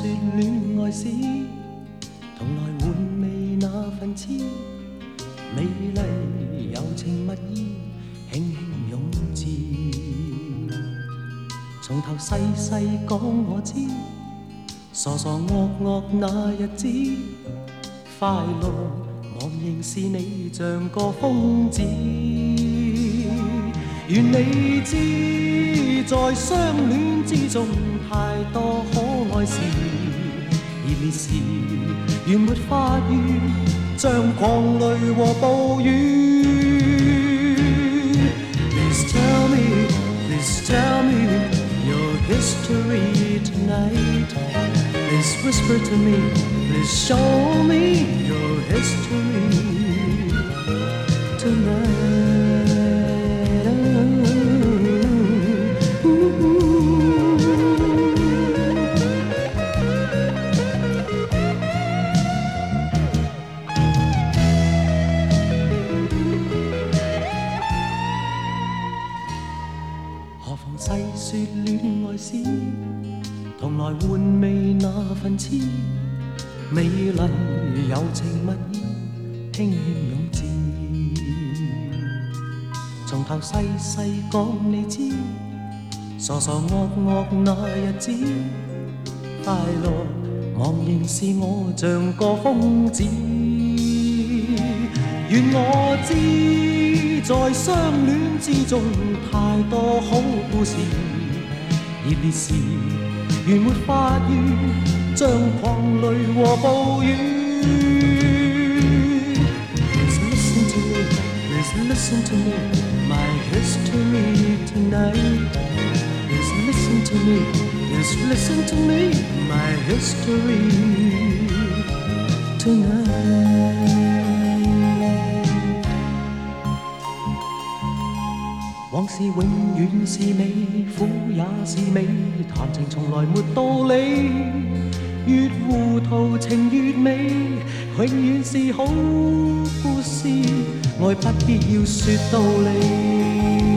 说戀愛時，同來換味那份痴，美麗柔情蜜意，輕輕湧至。從頭細細講我知，傻傻惡惡那日子，快樂茫然是你像個瘋子。願你知，在相戀之中太多可愛事，熱烈時原沒法語，像狂雷和暴雨。Please tell me, please tell me your history tonight. Please whisper to me, please show me your history tonight.何妨細說戀愛時，同來換味那份痴，美麗柔情蜜意，輕輕湧至。從頭細細講你知，傻傻惡惡那日子，快樂茫然是我像個瘋子。願我知，在相戀之中太多好故事，熱烈時原沒法語，像狂雷和暴雨。Please listen to me, please listen to me, my history tonight. Please listen to me, please listen to me, my history tonight.往事永遠是美，苦也是美，談情從來沒道理，越糊塗情越美，永遠是好故事，愛不必要說道理。